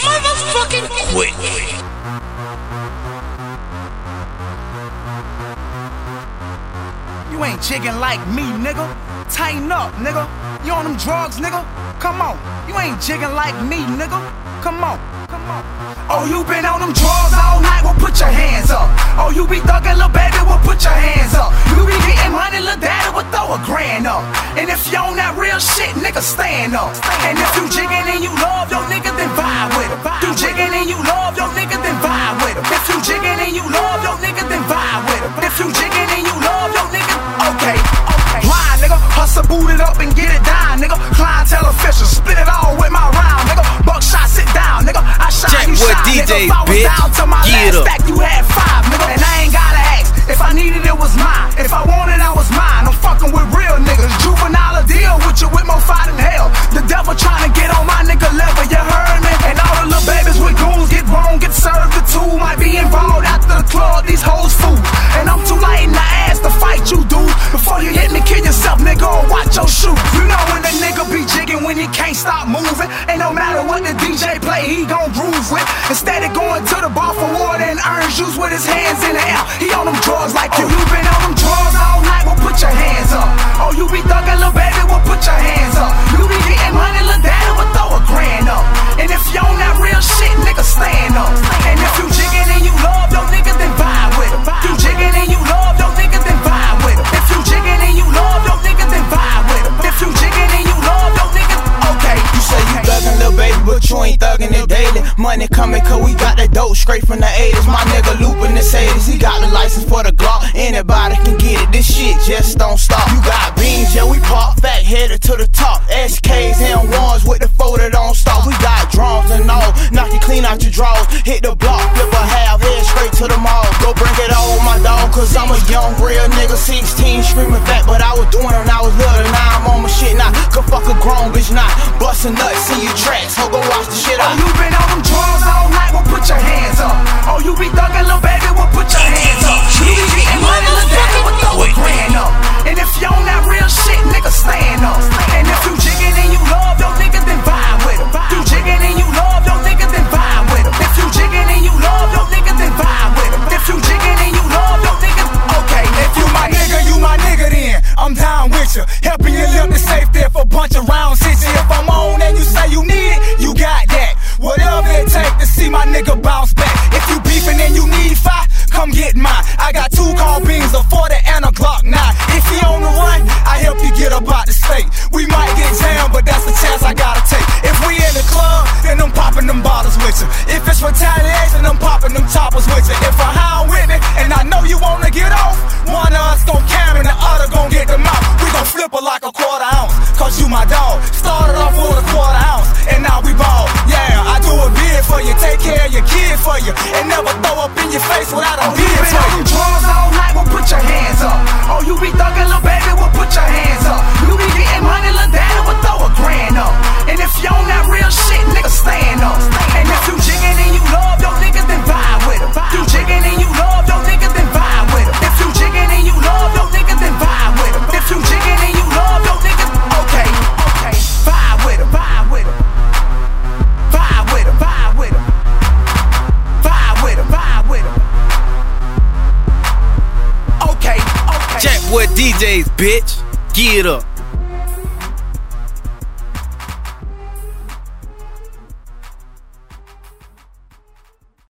motherfucking quick. You ain't jigging like me, nigga. Tighten up, nigga. You on them drugs, nigga? Come on. You ain't jigging like me, nigga. Come on. Come on. Oh, you been on them drugs all night? Well, put your hands up. Oh, you be thugging, little baby? Well, put your hands up. You be getting money, little daddy? Well, throw a grand up. And if you on that real shit, nigga, stand up. And if you jigging and you love your nigga, then vibe with him. You jigging and you love your nigga, then vibe with him. If you jigging and you love your nigga, then vibe with him. If you jigging and you love your nigga, okay. Line, nigga, hustle, boot it up and get it down, nigga. Clientele official, spit it all with my round, nigga. Buckshot, sit down, nigga. I shine, you shine, DJs, nigga. If I was bitch, down to my last stack, you had 5, nigga. And I ain't gotta ask. If I needed it, was mine. If I wanted, I was mine. I'm fucking with real niggas. Juvenile deal with you with more fight than hell. The devil trying to get on my nigga level, you heard me? And all the little babies with goons get wrong, get served. The two might be involved after the club. These hoes fool. And I'm too light in the ass to fight you, dude. Before you hit me, kill yourself, nigga, or watch your shoe. You know when the nigga be jigging when he can't stop moving. And no matter what the DJ play, he gon' groove with. Instead of going to the bar for water and orange juice with his hands in the air, he on them drugs like you. You been on them drugs all night, well put your hands up. Oh, you be thugging, little baby, well put your hands up. You be getting money, little daddy, well throw a grand up. And if you on that real shit, nigga, stand up. And if you jigging and you love your nigga, then vibe with him. You jigging and you love your nigga, then vibe with him. If you jigging and you love your nigga, then vibe with him. If you jigging and you love your nigga, okay. You say you thuggin', little baby, but you ain't thuggin' it daily. Money coming, cause we got that dope straight from the 80s. My nigga loopin' the 80s, he got the license for the Glock. Anybody can get it, this shit just don't stop. You got beans, yeah, we pop, fat headed to the top. SKs and ones with the photo don't stop. We got drums and all, knock you clean out your drawers. Hit the block, flip a half, head straight to the mall. Go bring it all with my dog, cause I'm a young real nigga. 16 screaming back, but I was doing it when I was little. Now I'm on my shit now, could fuck a grown bitch now. Bustin' nuts, see your tracks, ho, go watch the shit out. Oh, you been on them drugs all night, well put your hands up. Oh, you be thuggin', little baby, well put your hands up. You be getting money, little daddy, well throw a grand up. And if you on that real shit, nigga, stand up. And if you jigging and you love your nigga, then vibe with him. You jigging and you love your nigga, then vibe with him. If you jigging and you love your nigga, then vibe with him. If you jigging and you love your nigga, okay. If you my nigga then, I'm down with you. Helping you live the safe there for a bunch of rounds. Since if I'm on and you say you need it, you got that. Whatever it take to see my nigga bounce back. If you beefing and you need fire, come get mine. I got 2 carbines, a 40 and a Glock 9. If he on the run, I help you get up out the state. We might get jammed, but that's the chance I gotta take. If we in the club, then I'm popping them bottles with you. If it's retaliation, I'm popping them choppers with you. If I hound with me, and I know you wanna get off, one of us gon' cam and the other gon' get them out. We gon' flip her like a quarter ounce, cause you my dog. Started off with a quarter ounce, and now we ball. Yeah, I do a bid for you, take care of your kid for you, and never throw up in your face without a bid for you. Drugs all night, well put your hands up. Oh, you be thuggin', little baby, well put your hands up. You be getting money, little daddy, well throw a grand up. And if you on that real shit, nigga, stand up. And if you jigging and you love your nigga, then vibe with him. You jigging and you love your nigga, then vibe with him. If you jigging and you love your nigga, then vibe with him. If you jigging and you love your nigga, okay, okay. Vibe with him, vibe with him. Vibe with him, vibe with him. Vibe with him, vibe with him. Okay, okay. Jackwood DJs, bitch. Get up.